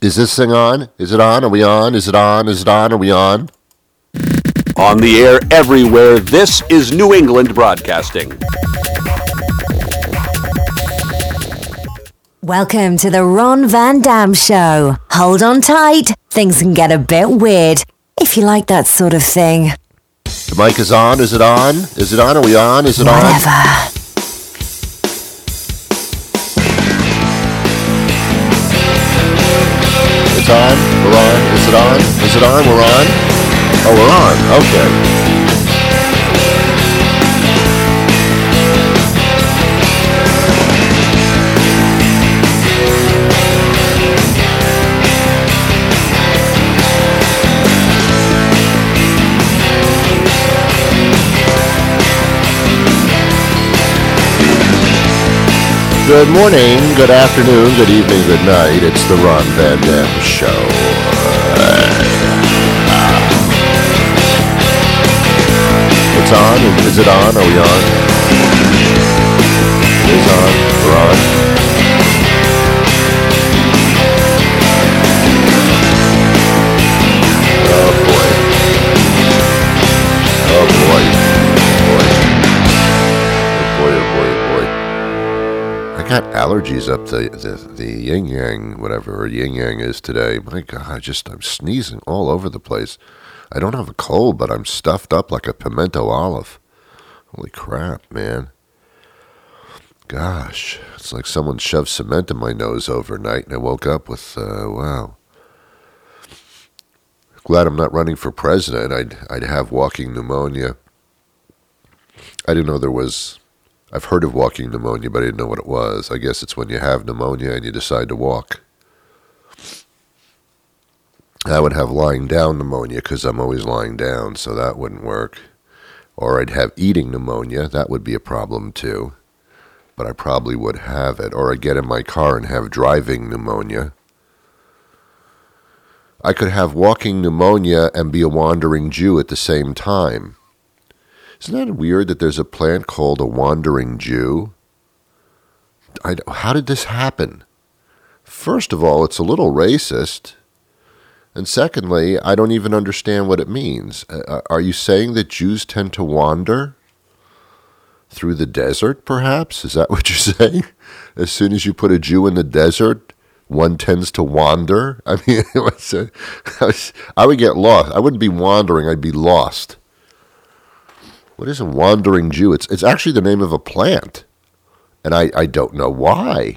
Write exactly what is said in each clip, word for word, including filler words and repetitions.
Is this thing on? Is it on? Are we on? Is it on? Is it on? Are we on? On the air everywhere, this is New England Broadcasting. Welcome to the Ron Van Dam Show. Hold on tight. Things can get a bit weird, if you like that sort of thing. The mic is on. Is it on? Is it on? Are we on? Is it on? Whatever. It's on. We're on. Is it on? Is it on? We're on. Oh, we're on. Okay. Good morning, good afternoon, good evening, good night. It's the Ron Van Dam Show. It's on. Is it on? Are we on? It is on. We're on. Oh boy. Oh boy. Boy. Oh boy, oh boy, oh boy. I got allergies up the, the, the yin yang, whatever yin yang is today. My God, I just, I'm sneezing all over the place. I don't have a cold, but I'm stuffed up like a pimento olive. Holy crap, man. Gosh, it's like someone shoved cement in my nose overnight, and I woke up with, uh, wow. Glad I'm not running for president. I'd, I'd have walking pneumonia. I didn't know there was, I've heard of walking pneumonia, but I didn't know what it was. I guess it's when you have pneumonia and you decide to walk. I would have lying down pneumonia because I'm always lying down, so that wouldn't work. Or I'd have eating pneumonia. That would be a problem too. But I probably would have it. Or I'd get in my car and have driving pneumonia. I could have walking pneumonia and be a wandering Jew at the same time. Isn't that weird that there's a plant called a wandering Jew? I, how did this happen? First of all, it's a little racist. And secondly, I don't even understand what it means. Uh, are you saying that Jews tend to wander through the desert, perhaps? Is that what you're saying? As soon as you put a Jew in the desert, one tends to wander? I mean, I would get lost. I wouldn't be wandering, I'd be lost. What is a wandering Jew? It's it's actually the name of a plant. And I, I don't know why.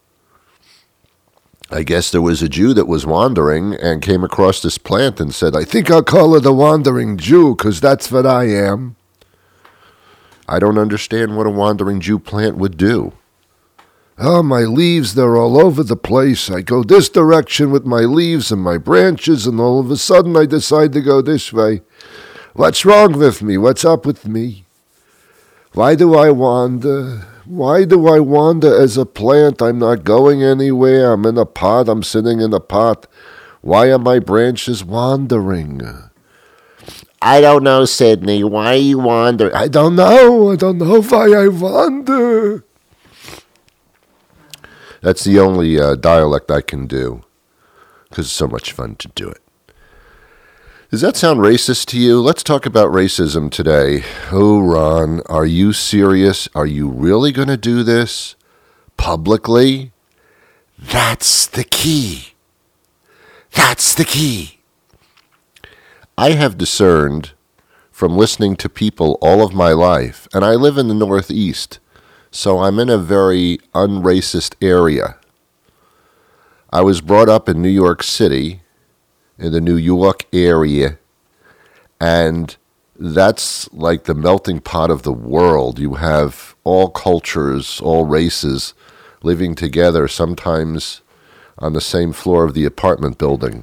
I guess there was a Jew that was wandering and came across this plant and said, I think I'll call it a wandering Jew because that's what I am. I don't understand what a wandering Jew plant would do. Oh, my leaves, they're all over the place. I go this direction with my leaves and my branches, and all of a sudden I decide to go this way. What's wrong with me? What's up with me? Why do I wander? Why do I wander as a plant? I'm not going anywhere. I'm in a pot. I'm sitting in a pot. Why are my branches wandering? I don't know, Sydney. Why are you wandering? I don't know. I don't know why I wander. That's the only uh, dialect I can do because it's so much fun to do it. Does that sound racist to you? Let's talk about racism today. Oh, Ron, are you serious? Are you really going to do this publicly? That's the key. That's the key. I have discerned from listening to people all of my life, and I live in the Northeast, so I'm in a very unracist area. I was brought up in New York City, in the New York area, and that's like the melting pot of the world. You have all cultures, all races living together, sometimes on the same floor of the apartment building.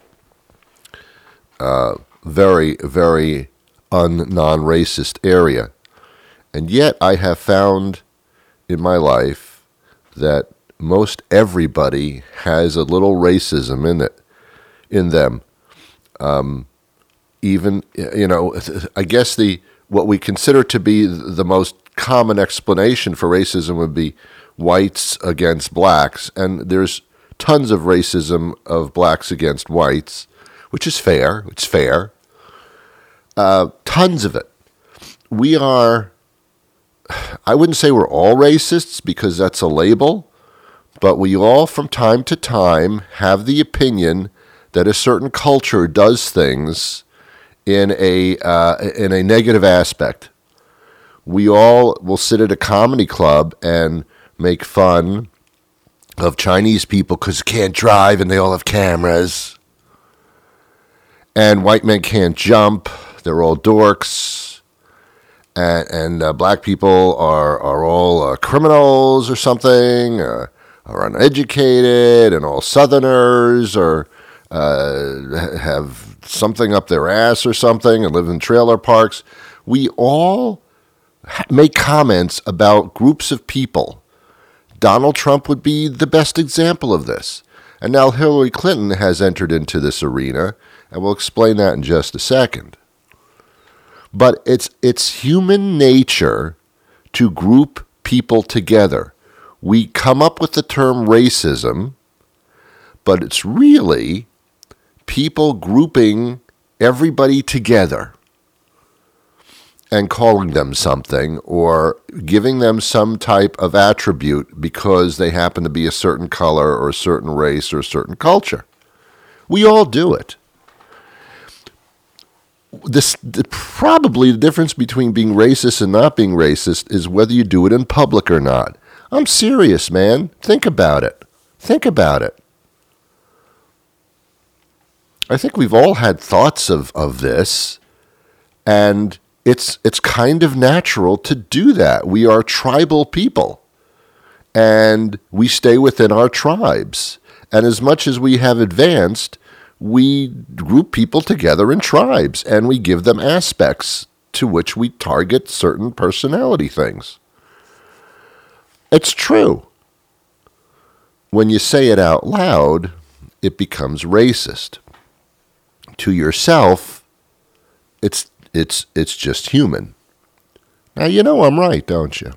Uh, very, very un-non-racist area. And yet I have found in my life that most everybody has a little racism in it. in them. Um, even, you know, I guess the what we consider to be the most common explanation for racism would be whites against blacks. And there's tons of racism of blacks against whites, which is fair. It's fair. Uh, tons of it. We are, I wouldn't say we're all racists because that's a label, but we all from time to time have the opinion that a certain culture does things in a uh, in a negative aspect. We all will sit at a comedy club and make fun of Chinese people because they can't drive and they all have cameras. And white men can't jump. They're all dorks. And, and uh, black people are, are all uh, criminals or something, uh, are uneducated, and all Southerners are, uh, have something up their ass or something and live in trailer parks. We all make comments about groups of people. Donald Trump would be the best example of this. And now Hillary Clinton has entered into this arena, and we'll explain that in just a second. But it's it's human nature to group people together. We come up with the term racism, but it's really people grouping everybody together and calling them something or giving them some type of attribute because they happen to be a certain color or a certain race or a certain culture. We all do it. This the, probably the difference between being racist and not being racist is whether you do it in public or not. I'm serious, man. Think about it. Think about it. I think we've all had thoughts of, of this, and it's it's kind of natural to do that. We are tribal people, and we stay within our tribes. And as much as we have advanced, we group people together in tribes, and we give them aspects to which we target certain personality things. It's true. When you say it out loud, it becomes racist. To yourself, it's it's it's just human. Now, you know I'm right, don't you?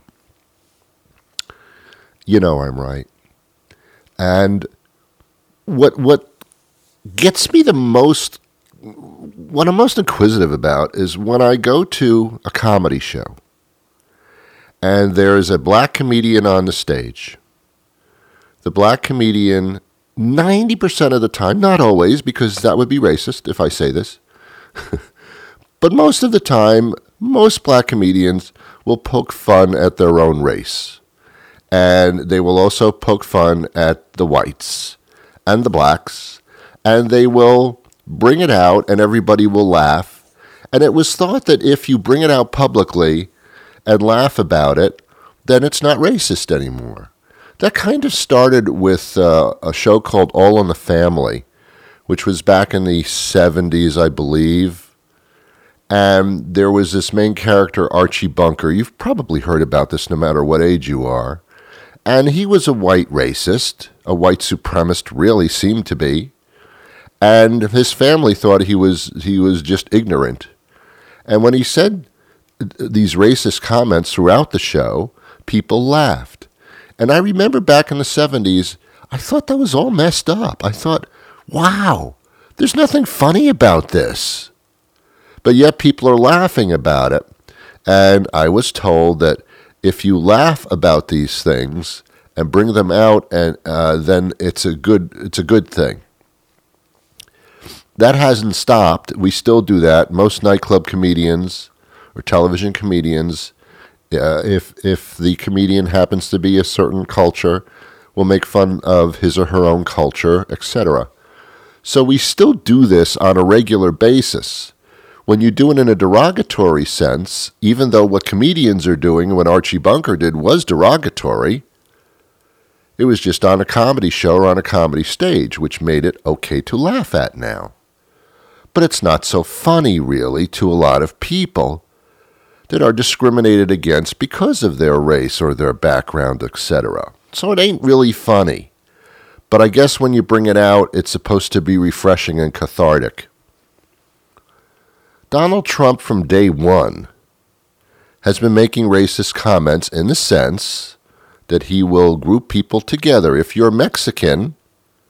You know I'm right. And what what gets me the most, what I'm most inquisitive about is when I go to a comedy show and there's a black comedian on the stage. The black comedian, ninety percent of the time, not always, because that would be racist if I say this, but most of the time, most black comedians will poke fun at their own race. And they will also poke fun at the whites and the blacks. And they will bring it out, and everybody will laugh. And it was thought that if you bring it out publicly and laugh about it, then it's not racist anymore. That kind of started with uh, a show called All in the Family, which was back in the seventies, I believe. And there was this main character, Archie Bunker. You've probably heard about this no matter what age you are. And he was a white racist, a white supremacist, really seemed to be. And his family thought he was he was just ignorant. And when he said these racist comments throughout the show, people laughed. And I remember back in the seventies, I thought that was all messed up. I thought, wow, there's nothing funny about this. But yet people are laughing about it. And I was told that if you laugh about these things and bring them out, and uh, then it's a good it's a good thing. That hasn't stopped. We still do that. Most nightclub comedians or television comedians, uh, if if the comedian happens to be a certain culture, will make fun of his or her own culture, et cetera. So we still do this on a regular basis. When you do it in a derogatory sense, even though what comedians are doing, what Archie Bunker did was derogatory, it was just on a comedy show or on a comedy stage, which made it okay to laugh at now. But it's not so funny, really, to a lot of people that are discriminated against because of their race or their background, et cetera. So it ain't really funny. But I guess when you bring it out, it's supposed to be refreshing and cathartic. Donald Trump from day one has been making racist comments in the sense that he will group people together. If you're Mexican,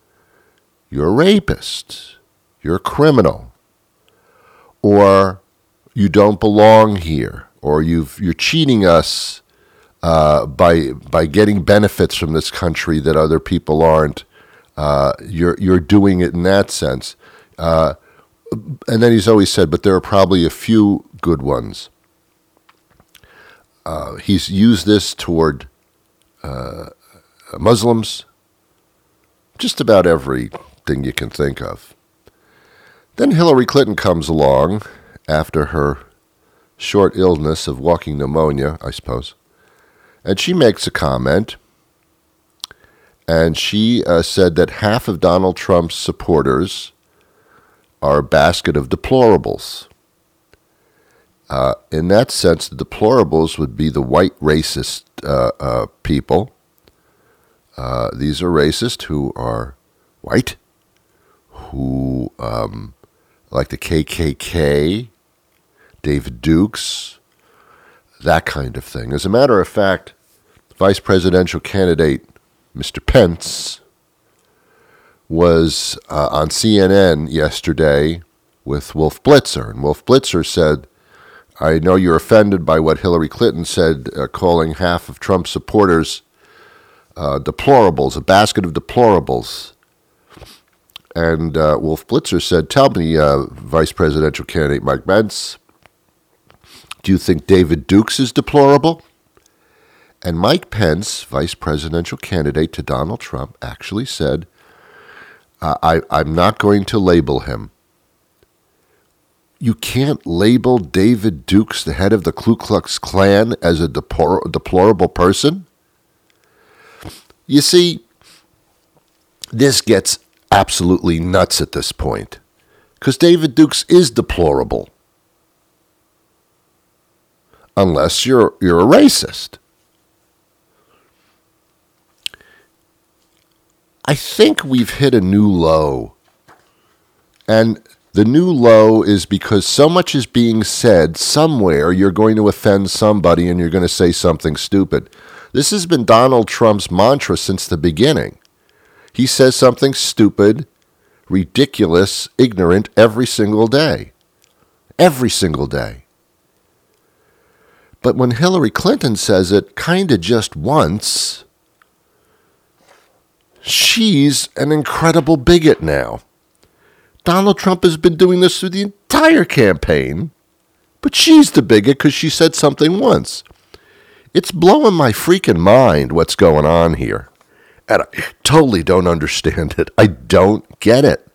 you're a rapist, you're a criminal, or you don't belong here, or you've, you're cheating us uh, by by getting benefits from this country that other people aren't. Uh, you're you're doing it in that sense. Uh, and then he's always said, but there are probably a few good ones. Uh, he's used this toward uh, Muslims, just about everything you can think of. Then Hillary Clinton comes along after her short illness of walking pneumonia, I suppose, and she makes a comment, and she uh, said that half of Donald Trump's supporters are a basket of deplorables. Uh, in that sense, the deplorables would be the white racist uh, uh, people. Uh, these are racists who are white, who um, like the K K K, David Dukes, that kind of thing. As a matter of fact, vice presidential candidate Mister Pence was uh, on C N N yesterday with Wolf Blitzer, and Wolf Blitzer said, I know you're offended by what Hillary Clinton said, uh, calling half of Trump's supporters uh, deplorables, a basket of deplorables. And uh, Wolf Blitzer said, tell me, uh, vice presidential candidate Mike Pence, do you think David Dukes is deplorable? And Mike Pence, vice presidential candidate to Donald Trump, actually said, uh, I, I'm not going to label him. You can't label David Dukes, the head of the Ku Klux Klan, as a deplor- deplorable person? You see, this gets absolutely nuts at this point, because David Dukes is deplorable. Unless you're you're a racist. I think we've hit a new low. And the new low is because so much is being said somewhere, you're going to offend somebody and you're going to say something stupid. This has been Donald Trump's mantra since the beginning. He says something stupid, ridiculous, ignorant every single day. Every single day. But when Hillary Clinton says it kind of just once, she's an incredible bigot now. Donald Trump has been doing this through the entire campaign, but she's the bigot because she said something once. It's blowing my freaking mind what's going on here. And I totally don't understand it. I don't get it.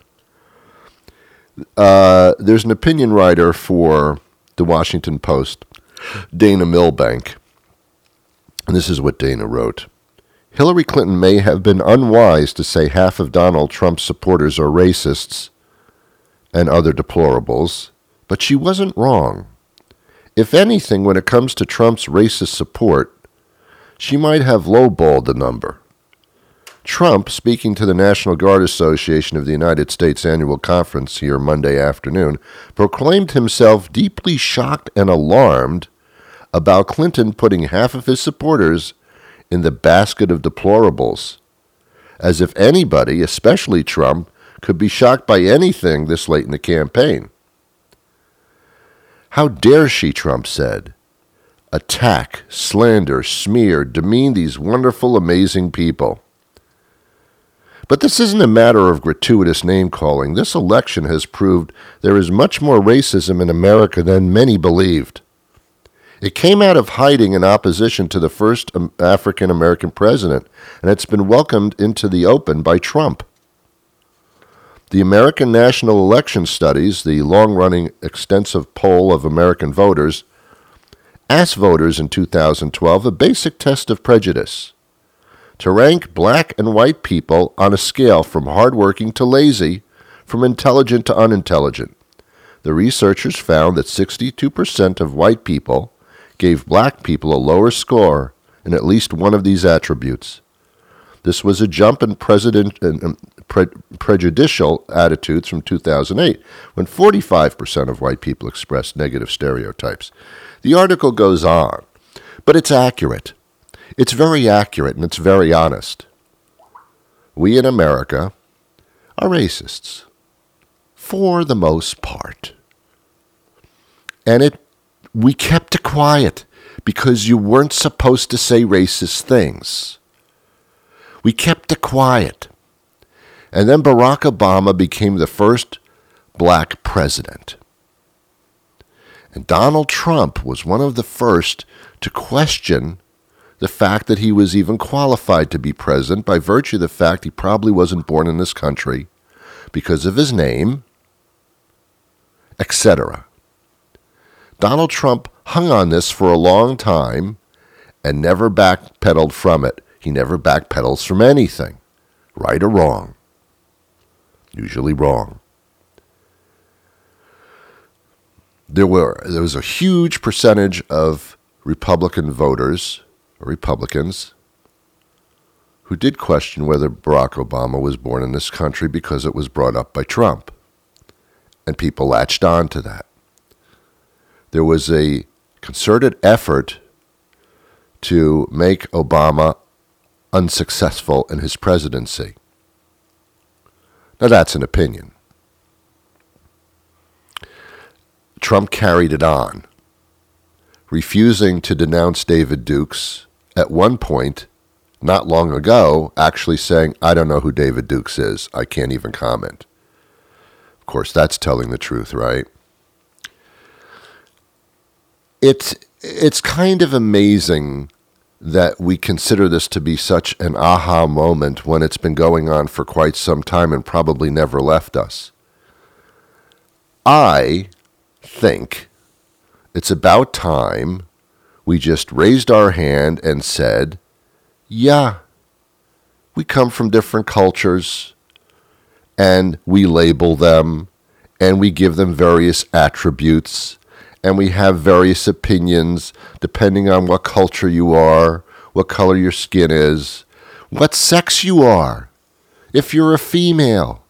Uh, there's an opinion writer for the Washington Post, Dana Milbank, and this is what Dana wrote. Hillary Clinton may have been unwise to say half of Donald Trump's supporters are racists and other deplorables, but she wasn't wrong. If anything, when it comes to Trump's racist support, she might have lowballed the number. Trump, speaking to the National Guard Association of the United States annual conference here Monday afternoon, proclaimed himself deeply shocked and alarmed about Clinton putting half of his supporters in the basket of deplorables, as if anybody, especially Trump, could be shocked by anything this late in the campaign. How dare she, Trump said, attack, slander, smear, demean these wonderful, amazing people. But this isn't a matter of gratuitous name-calling. This election has proved there is much more racism in America than many believed. It came out of hiding in opposition to the first African-American president, and it's been welcomed into the open by Trump. The American National Election Studies, the long-running extensive poll of American voters, asked voters in two thousand twelve a basic test of prejudice: to rank black and white people on a scale from hardworking to lazy, from intelligent to unintelligent. The researchers found that sixty-two percent of white people gave black people a lower score in at least one of these attributes. This was a jump in president, uh, pre- prejudicial attitudes from two thousand eight, when forty-five percent of white people expressed negative stereotypes. The article goes on, but it's accurate. It's very accurate and it's very honest. We in America are racists, for the most part. And it we kept it quiet because you weren't supposed to say racist things. We kept it quiet. And then Barack Obama became the first black president. And Donald Trump was one of the first to question the fact that he was even qualified to be president by virtue of the fact he probably wasn't born in this country because of his name, et cetera. Donald Trump hung on this for a long time and never backpedaled from it. He never backpedals from anything, right or wrong. Usually wrong. There were there was a huge percentage of Republican voters, or Republicans, who did question whether Barack Obama was born in this country because it was brought up by Trump. And people latched on to that. There was a concerted effort to make Obama unsuccessful in his presidency. Now that's an opinion. Trump carried it on, refusing to denounce David Dukes, at one point, not long ago, actually saying, I don't know who David Dukes is. I can't even comment. Of course, that's telling the truth, right? It's, it's kind of amazing that we consider this to be such an aha moment when it's been going on for quite some time and probably never left us. I think it's about time we just raised our hand and said, yeah, we come from different cultures and we label them and we give them various attributes and we have various opinions depending on what culture you are, what color your skin is, what sex you are, if you're a female.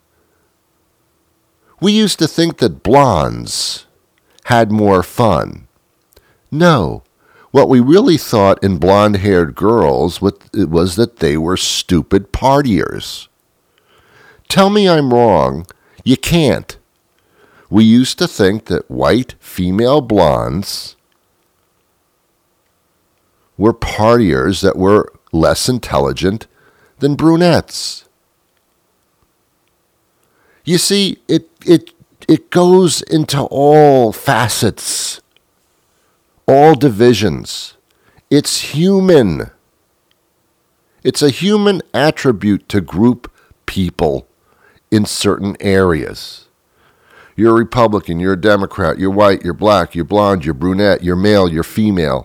We used to think that blondes had more fun. No, what we really thought in blonde-haired girls was that they were stupid partiers. Tell me I'm wrong. You can't. We used to think that white female blondes were partiers that were less intelligent than brunettes. You see, it it it goes into all facets, all divisions. It's human. It's a human attribute to group people in certain areas. You're a Republican, you're a Democrat, you're white, you're black, you're blonde, you're brunette, you're male, you're female.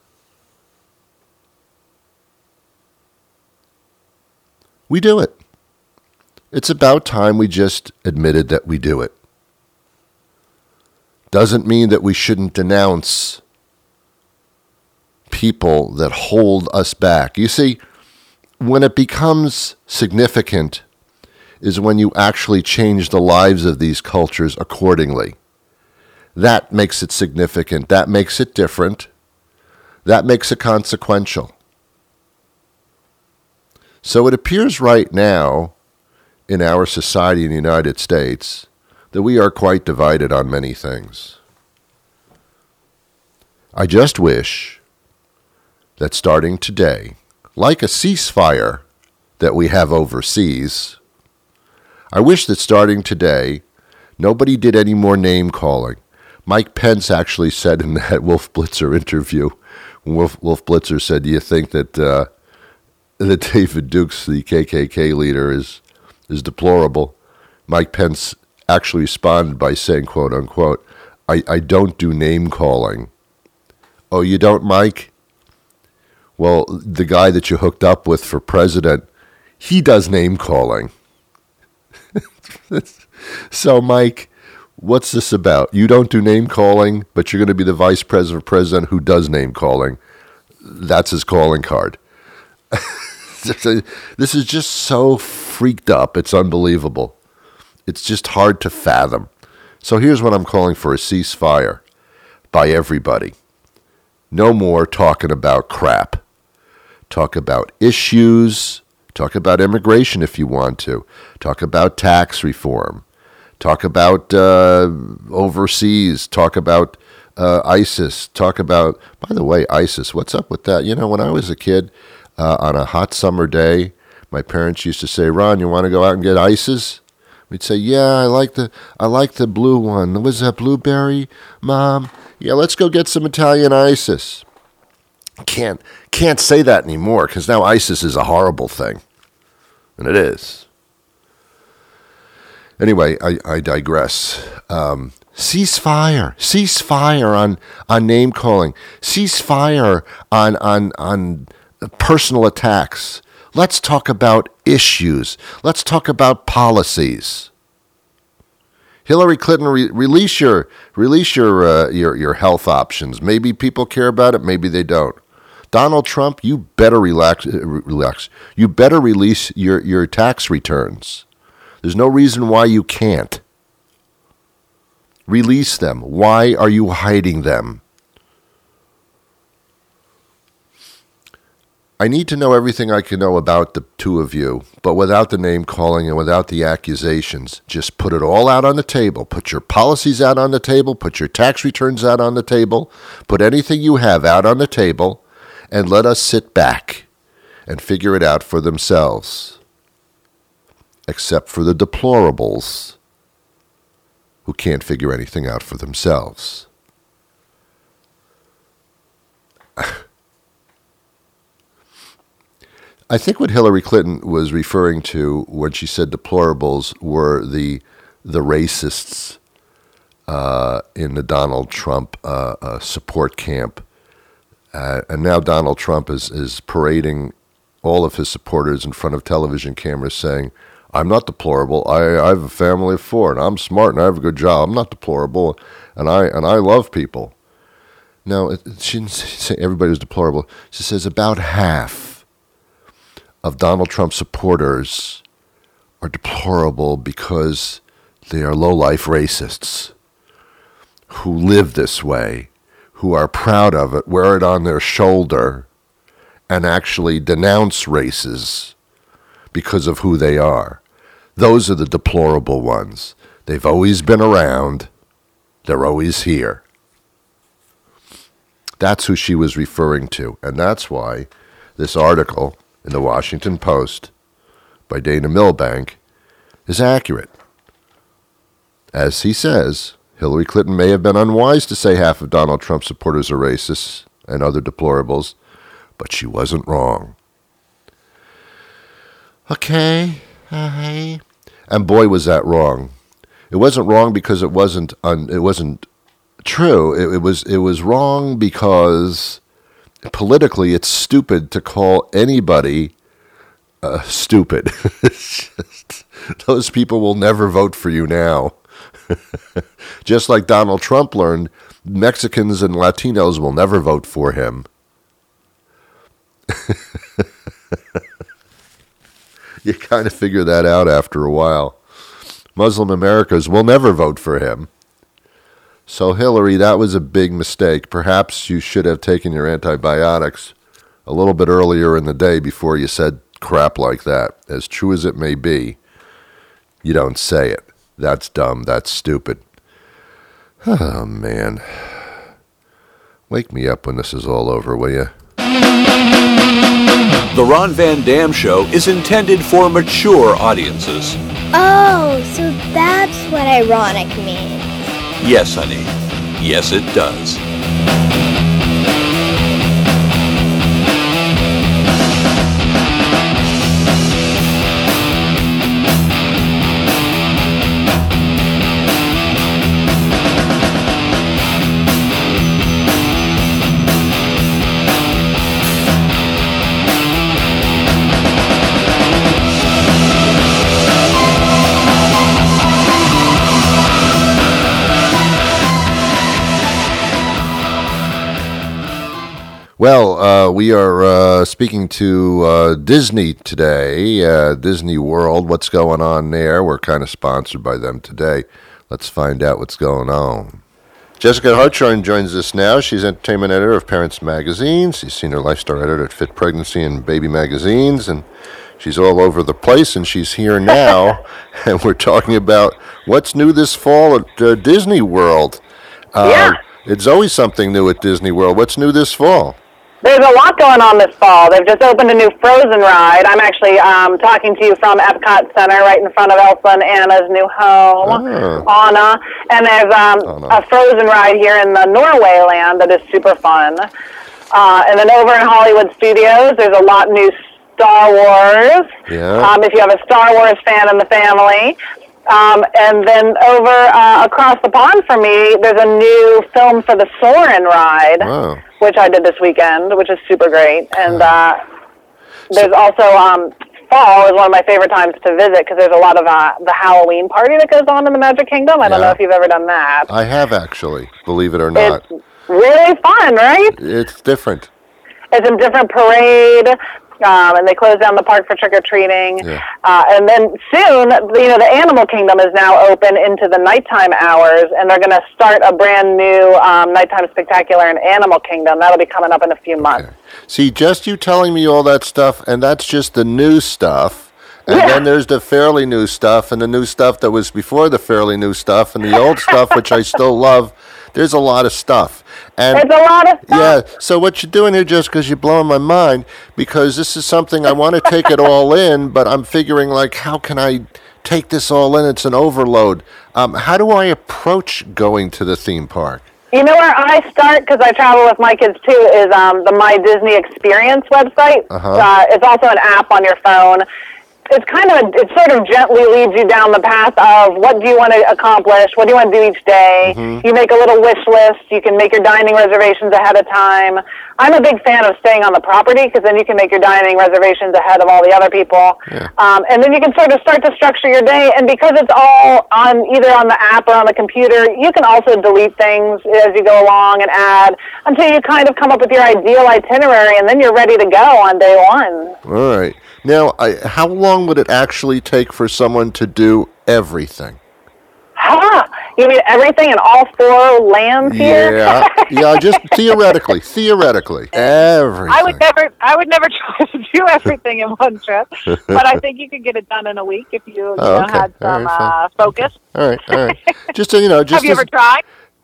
We do it. It's about time we just admitted that we do it. Doesn't mean that we shouldn't denounce people that hold us back. You see, when it becomes significant is when you actually change the lives of these cultures accordingly. That makes it significant. That makes it different. That makes it consequential. So it appears right now in our society in the United States that we are quite divided on many things. I just wish that starting today, like a ceasefire that we have overseas, I wish that starting today, nobody did any more name calling. Mike Pence actually said in that Wolf Blitzer interview, Wolf, Wolf Blitzer said, do you think that uh, that David Dukes, the K K K leader, is is deplorable? Mike Pence actually responded by saying, quote unquote, I, I don't do name calling. Oh, you don't, Mike? Well, the guy that you hooked up with for president, he does name calling. So, Mike, what's this about? You don't do name calling, but you're going to be the vice president or president who does name calling. That's his calling card. This is just so freaked up. It's unbelievable. It's just hard to fathom. So here's what I'm calling for: a ceasefire by everybody. No more talking about crap. Talk about issues. Talk about immigration if you want to. Talk about tax reform. Talk about uh, overseas. Talk about uh, ISIS. Talk about, by the way, ISIS. What's up with that? You know, when I was a kid, uh, on a hot summer day, my parents used to say, "Ron, you want to go out and get ISIS?" We'd say, "Yeah, I like the I like the blue one. Was that blueberry, Mom? Yeah, let's go get some Italian ISIS." Can't can't say that anymore because now ISIS is a horrible thing, and it is. Anyway, I, I digress. Um, ceasefire, ceasefire on on name calling, ceasefire on on on personal attacks. Let's talk about issues. Let's talk about policies. Hillary Clinton, re- release your release your uh, your your health options. Maybe people care about it. Maybe they don't. Donald Trump, you better relax. Uh, relax. You better release your, your tax returns. There's no reason why you can't. Release them. Why are you hiding them? I need to know everything I can know about the two of you, but without the name calling and without the accusations. Just put it all out on the table. Put your policies out on the table. Put your tax returns out on the table. Put anything you have out on the table, and let us sit back and figure it out for themselves. Except for the deplorables who can't figure anything out for themselves. I think what Hillary Clinton was referring to when she said deplorables were the the racists uh, in the Donald Trump uh, uh, support camp. Uh, and now Donald Trump is, is parading all of his supporters in front of television cameras saying, "I'm not deplorable. I, I have a family of four, and I'm smart, and I have a good job. I'm not deplorable, and I and I love people." No, it, she didn't say everybody was deplorable. She says about half of Donald Trump supporters are deplorable because they are low-life racists who live this way, who are proud of it, wear it on their shoulder, and actually denounce races because of who they are. Those are the deplorable ones. They've always been around. They're always here. That's who she was referring to, and that's why this article in the Washington Post by Dana Milbank is accurate. As he says, Hillary Clinton may have been unwise to say half of Donald Trump's supporters are racists and other deplorables, but she wasn't wrong. Okay, uh-huh. And boy, was that wrong. It wasn't wrong because it wasn't un, it wasn't true. It, it was it was wrong because politically, it's stupid to call anybody uh, stupid. It's just, those people will never vote for you now. Just like Donald Trump learned, Mexicans and Latinos will never vote for him. You kind of figure that out after a while. Muslim Americans will never vote for him. So, Hillary, that was a big mistake. Perhaps you should have taken your antibiotics a little bit earlier in the day before you said crap like that. As true as it may be, you don't say it. That's dumb. That's stupid. Oh, man. Wake me up when this is all over, will you? The Ron Van Dam Show is intended for mature audiences. Oh, so that's what ironic means. Yes, honey. Yes, it does. Well, uh, we are uh, speaking to uh, Disney today, uh, Disney World. What's going on there? We're kind of sponsored by them today. Let's find out what's going on. Jessica Hartshorn joins us now. She's entertainment editor of Parents Magazine. She's senior lifestyle editor at Fit Pregnancy and Baby Magazines, and She's all over the place, and she's here now, and we're talking about what's new this fall at uh, Disney World. Uh, Yeah. It's always something new at Disney World. What's new this fall? There's a lot going on this fall. They've just opened a new Frozen ride. I'm actually um, talking to you from Epcot Center, right in front of Elsa and Anna's new home, Oh. Anna. And there's um, Anna. a Frozen ride here in the Norway land that is super fun. Uh, and then over in Hollywood Studios, there's a lot new Star Wars. Yeah. Um, if you have a Star Wars fan in the family. Um, and then over uh, across the pond from me, there's a new Film for the Soarin' ride, Wow. which I did this weekend, which is super great. And uh, there's also um, fall is one of my favorite times to visit because there's a lot of uh, the Halloween party that goes on in the Magic Kingdom. I don't Yeah. know if you've ever done that. I have actually, believe it or not. It's really fun, right? It's different. It's a different parade, um, and they close down the park for trick-or-treating. Yeah. Uh, and then soon, you know, the Animal Kingdom is now open into the nighttime hours, and they're going to start a brand new um, nighttime spectacular in Animal Kingdom. That'll be coming up in a few months. Okay. See, just you telling me all that stuff, and that's just the new stuff. And Yeah. then there's the fairly new stuff, and the new stuff that was before the fairly new stuff, and the old stuff, which I still love. There's a lot of stuff. And It's a lot of stuff. yeah, so what you're doing here, just because you're blowing my mind, because this is something I want to take it all in, but I'm figuring, like, how can I take this all in? It's an overload. Um, how do I approach going to the theme park? You know where I start, because I travel with my kids too, is um, the My Disney Experience website. Uh-huh. Uh, it's also an app on your phone. It's kind of, a, it sort of gently leads you down the path of what do you want to accomplish, what do you want to do each day. Mm-hmm. You make a little wish list. You can make your dining reservations ahead of time. I'm a big fan of staying on the property because then you can make your dining reservations ahead of all the other people. Yeah. Um, and then you can sort of start to structure your day. And because it's all on either on the app or on the computer, you can also delete things as you go along and add until you kind of come up with your ideal itinerary, and then you're ready to go on day one. All right. Now, I, how long would it actually take for someone to do everything? Huh? You mean everything in all four lands here? Yeah, yeah, just theoretically, theoretically, everything. I would never, I would never try to do everything in one trip, but I think you could get it done in a week if you, you Oh, know, okay. had All some right, fine. uh, focus. All right, all right. Just so you know, just Have you as- ever tried?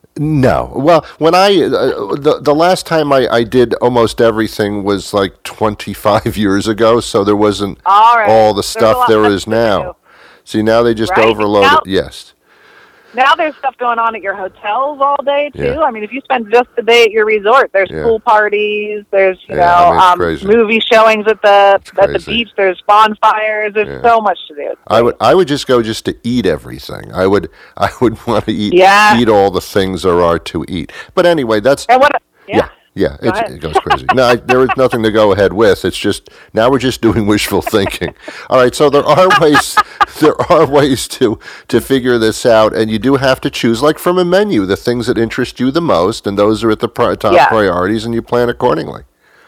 No. Well, when I uh, the the last time I, I did almost everything was like twenty-five years ago, so there wasn't All right. all the There's a stuff lot there left is to now. do. See, now they just Right. overload Now- it. Yes. Now there's stuff going on at your hotels all day too. Yeah. I mean, if you spend just the day at your resort, there's Yeah. pool parties, there's you Yeah, I know mean, it's um, crazy. movie showings at the at the crazy. beach. There's bonfires. There's Yeah. so much to do. I would I would just go just to eat everything. I would I would want to eat Yeah. eat all the things there are to eat. But anyway, that's And what? yeah. Yeah. Yeah, Go it's, ahead. it goes crazy. No, I, there is nothing to go ahead with. It's just now we're just doing wishful thinking. All right, so there are ways there are ways to to figure this out, and you do have to choose, like from a menu, the things that interest you the most, and those are at the pri- top Yeah. priorities, and you plan accordingly.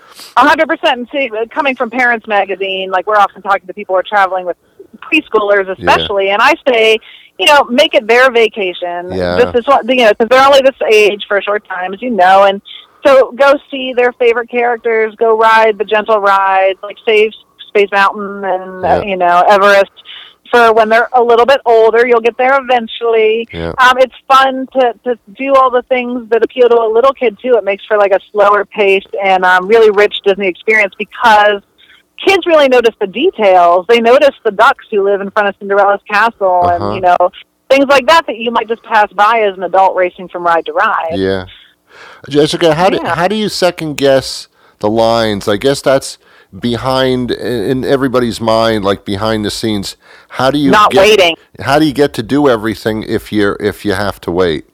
A hundred percent. And see, coming from Parents Magazine, like we're often talking to people who are traveling with preschoolers, especially, and I say, you know, make it their vacation. Yeah. This is what you know, because they're only this age for a short time, as you know, and so go see their favorite characters. Go ride the gentle rides, like Save Space Mountain and Yeah. uh, you know Everest. For when they're a little bit older, you'll get there eventually. Yeah. Um, it's fun to, to do all the things that appeal to a little kid too. It makes for like a slower pace and um, really rich Disney experience because kids really notice the details. They notice the ducks who live in front of Cinderella's castle, Uh-huh. and you know things like that that you might just pass by as an adult racing from ride to ride. Yeah, Jessica, how do Yeah. how do you second guess the lines? I guess that's behind in in everybody's mind, like behind the scenes. How do you Not get, waiting. How do you get to do everything if you're if you have to wait?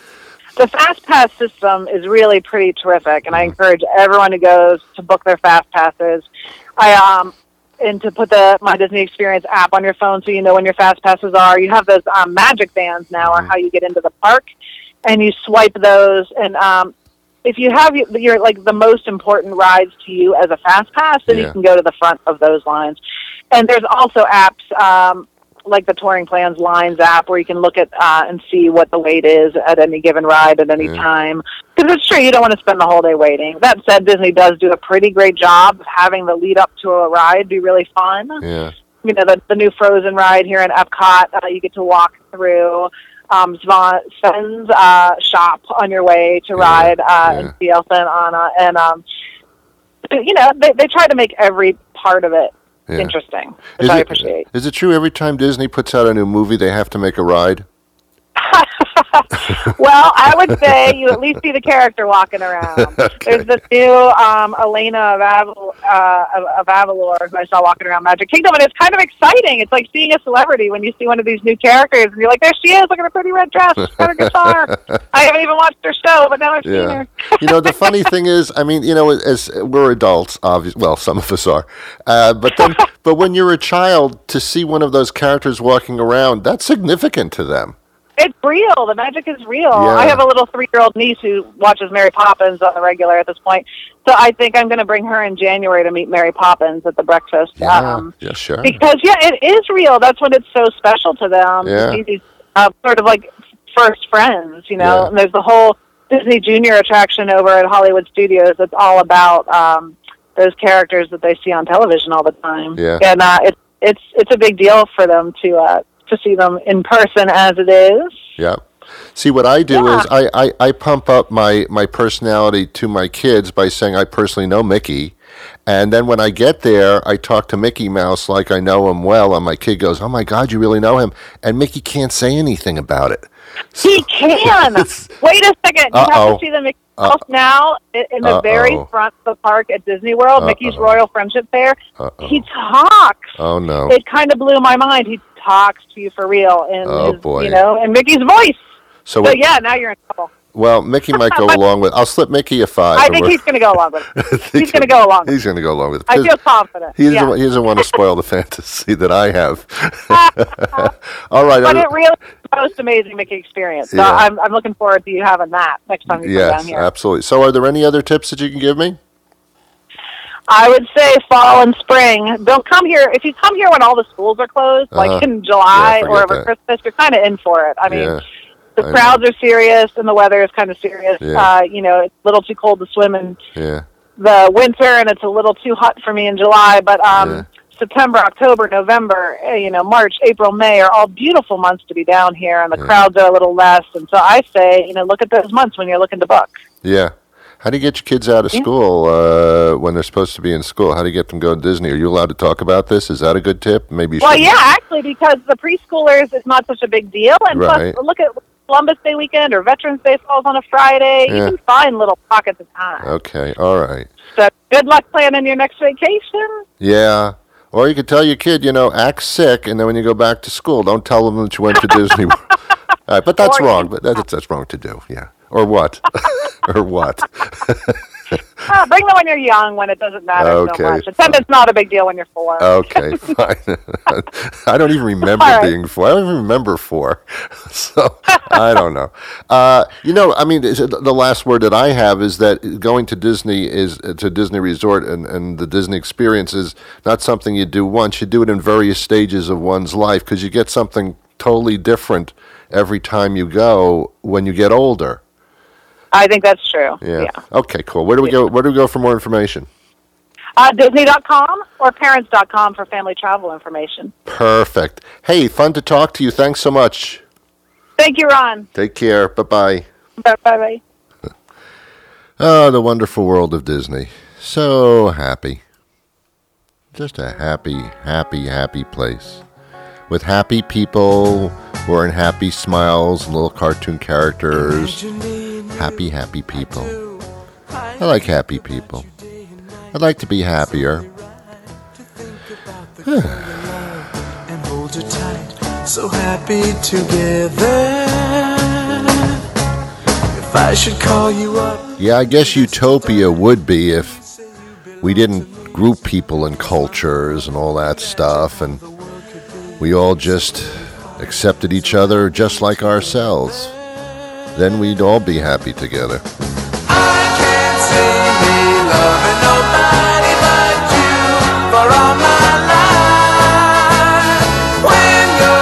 The Fast Pass system is really pretty terrific, and I encourage everyone who goes to book their Fast Passes. I um and to put the My Disney Experience app on your phone so you know when your Fast Passes are. You have those um, magic bands now, or how you get into the park, and you swipe those. And um, if you have your, your like the most important rides to you as a Fast Pass, then Yeah. you can go to the front of those lines. And there's also apps. Um, like the Touring Plans Lines app, where you can look at uh, and see what the wait is at any given ride at any Yeah. time. Because it's true, you don't want to spend the whole day waiting. That said, Disney does do a pretty great job of having the lead up to a ride be really fun. Yeah. You know, the, the new Frozen ride here in Epcot, uh, you get to walk through um, Sven, Sven's uh, shop on your way to Yeah, ride uh, yeah. and see Elsa and Anna. And, um, you know, they, they try to make every part of it Yeah. interesting, which Is I it, appreciate. is it true every time Disney puts out a new movie, they have to make a ride? Well, I would say you at least see the character walking around. Okay. There's this new um, Elena of, Aval- uh, of, of Avalor who I saw walking around Magic Kingdom, and it's kind of exciting. It's like seeing a celebrity when you see one of these new characters, and you're like, there she is, look at her pretty red dress, she's got a guitar. I haven't even watched her show, but now I've seen Yeah. her. You know, the funny thing is, I mean, you know, as we're adults, obviously, well, some of us are, uh, but then, but when you're a child, to see one of those characters walking around, that's significant to them. It's real. The magic is real. Yeah. I have a little three-year-old niece who watches Mary Poppins on the regular at this point. So I think I'm going to bring her in January to meet Mary Poppins at the breakfast. Yeah, Um, yeah, sure. Because, yeah, it is real. That's when it's so special to them. Yeah. To see these uh, sort of like first friends, you know. Yeah. And there's the whole Disney Junior attraction over at Hollywood Studios that's all about um, those characters that they see on television all the time. Yeah. And uh, it's it's it's a big deal for them to uh, to see them in person as it is. Yeah. See, what I do Yeah. is I, I, I pump up my, my personality to my kids by saying I personally know Mickey. And then when I get there, I talk to Mickey Mouse like I know him well. And my kid goes, oh, my God, you really know him. And Mickey can't say anything about it. He can. Wait a second. You Uh-oh. have to see the Mickey Mouse now i- in the very Uh-oh. front of the park at Disney World, Mickey's Uh-oh. Royal Friendship Fair. Uh-oh. He talks. Oh, no. It kind of blew my mind. He talks to you for real in Oh, his, boy. you know, in Mickey's voice. So, So what- yeah, now you're in trouble. well, Mickey might go along with I'll slip Mickey a five. I and think we're- he's going to go along with I it. think He's going to go along with He's it. going to go along with it. I feel confident. He doesn't, yeah. want, he doesn't want to spoil the fantasy that I have. All right. But I- it really is the most amazing Mickey experience. So Yeah. I'm, I'm looking forward to you having that next time you come yes, down here. absolutely. So are there any other tips that you can give me? I would say fall and spring. Don't come here. If you come here when all the schools are closed, Uh-huh. like in July Yeah, or forget over that. Christmas, you're kind of in for it. I mean, Yeah, the I know. crowds are serious and the weather is kind of serious. Yeah. Uh, you know, it's a little too cold to swim in Yeah. the winter, and it's a little too hot for me in July. But um, Yeah. September, October, November, eh, you know, March, April, May are all beautiful months to be down here, and the Yeah. crowds are a little less. And so I say, you know, look at those months when you're looking to book. Yeah. How do you get your kids out of Yeah. school uh, when they're supposed to be in school? How do you get them going to Disney? Are you allowed to talk about this? Is that a good tip? Maybe you Well, should. yeah, actually, because the preschoolers, it's not such a big deal. And Right. plus, look at Columbus Day weekend or Veterans Day falls on a Friday. Yeah. You can find little pockets of time. Okay. All right. So good luck planning your next vacation. Yeah. Or you could tell your kid, you know, act sick, and then when you go back to school, don't tell them that you went to Disney. All right, but that's Or you- wrong. But that's, that's wrong to do. Yeah. Or what? or what? Uh, bring them when you're young, when it doesn't matter Okay. so much. Attendance not a big deal when you're four. Okay, fine. I don't even remember All right. being four. I don't even remember four. So I don't know. Uh, you know, I mean, is it- the last word that I have is that going to Disney is to Disney Resort and, and the Disney experience is not something you do once. You do it in various stages of one's life because you get something totally different every time you go when you get older. I think that's true. Yeah. Yeah. Okay, cool. Where do we go? Where do we go for more information? Uh, Disney dot com or parents dot com for family travel information. Perfect. Hey, fun to talk to you. Thanks so much. Thank you, Ron. Take care. Bye-bye. Bye-bye. Oh, the wonderful world of Disney. So happy. Just a happy, happy, happy place. With happy people wearing happy smiles and little cartoon characters. Happy, happy people. I like happy people. I'd like to be happier. And hold you tight, so happy together. If I should call you up, Yeah, I guess utopia would be if we didn't group people in cultures and all that stuff, and we all just accepted each other just like ourselves. Then we'd all be happy together. I can't see me loving nobody but you for all my life. When you're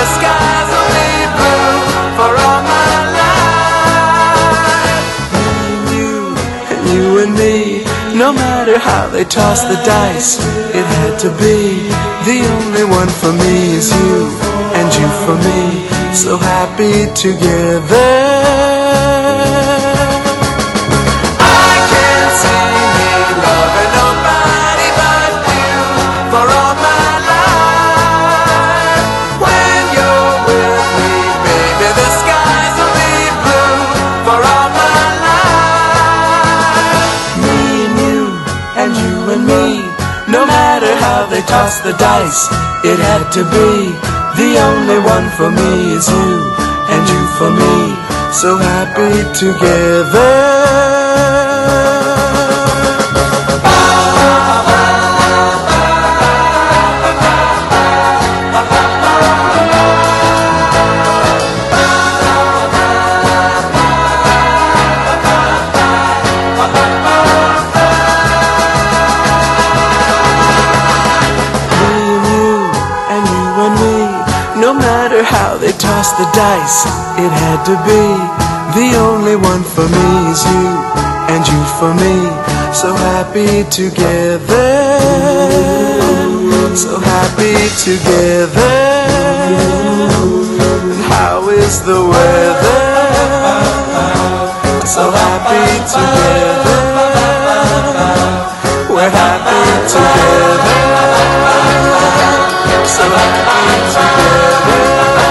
the skies will be blue for all my life. Me and you, and you and me, no matter how they toss the dice, it had to be. The only one for me is you, and you for me, so happy together. I can't see me loving nobody but you for all my life. When you're with me, baby, the skies will be blue for all my life. Me and you, and you and me, no matter how they toss the dice, it had to be. The only one for me is you, and you for me, so happy together. How they toss the dice, it had to be. The only one for me is you, and you for me, so happy together. So happy together. And how is the weather? So happy together. We're happy together. So happy together.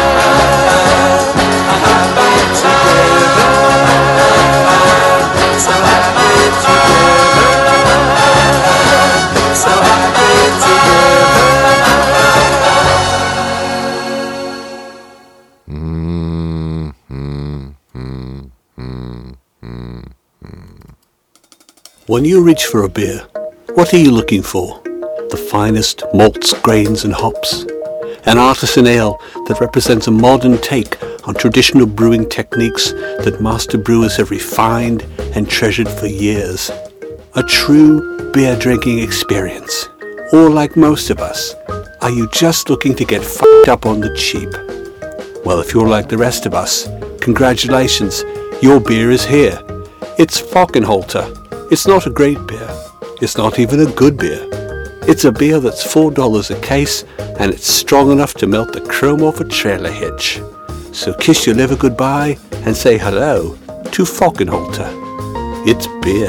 When you reach for a beer, what are you looking for? The finest malts, grains and hops? An artisan ale that represents a modern take on traditional brewing techniques that master brewers have refined and treasured for years? A true beer drinking experience? Or like most of us, are you just looking to get f***ed up on the cheap? Well, if you're like the rest of us, congratulations, your beer is here. It's Fockenholter. It's not a great beer. It's not even a good beer. It's a beer that's four dollars a case, and it's strong enough to melt the chrome off a trailer hitch. So kiss your liver goodbye and say hello to Fockenholter. It's beer.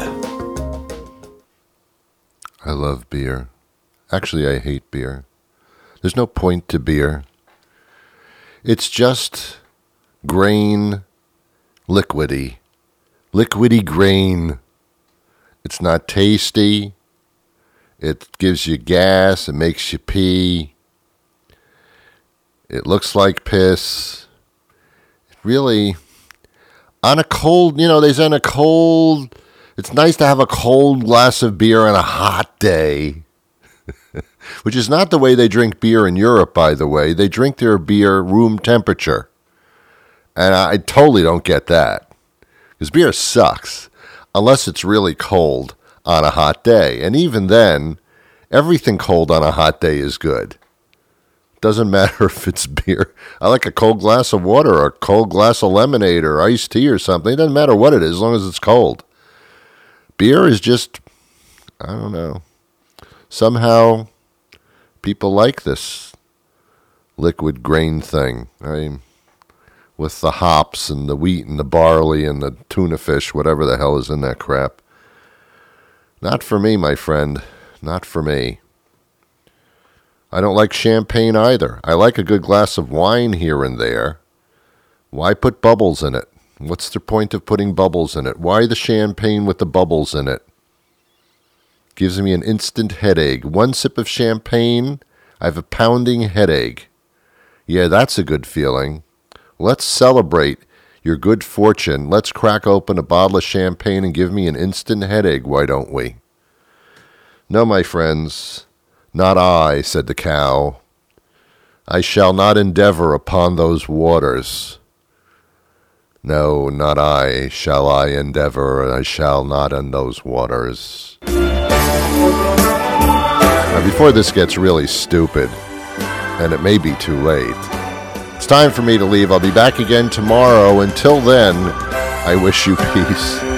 I love beer. Actually, I hate beer. There's no point to beer. It's just grain, liquidy. Liquidy grain. It's not tasty. It gives you gas. It makes you pee. It looks like piss. It really, on a cold, you know, they say on a cold, it's nice to have a cold glass of beer on a hot day. Which is not the way they drink beer in Europe, by the way. They drink their beer room temperature. And I totally don't get that. Because beer sucks. Unless it's really cold on a hot day. And even then, everything cold on a hot day is good. Doesn't matter if it's beer. I like a cold glass of water or a cold glass of lemonade or iced tea or something. It doesn't matter what it is as long as it's cold. Beer is just, I don't know. Somehow, people like this liquid grain thing. I mean, with the hops and the wheat and the barley and the tuna fish, whatever the hell is in that crap. Not for me, my friend. Not for me. I don't like champagne either. I like a good glass of wine here and there. Why put bubbles in it? What's the point of putting bubbles in it? Why the champagne with the bubbles in it? Gives me an instant headache. One sip of champagne, I have a pounding headache. Yeah, that's a good feeling. Let's celebrate your good fortune. Let's crack open a bottle of champagne and give me an instant headache, why don't we? No, my friends, not I, said the cow. I shall not endeavor upon those waters. No, not I, shall I endeavor, I shall not in those waters. Now, before this gets really stupid, and it may be too late, It's time for me to leave. I'll be back again tomorrow. Until then, I wish you peace.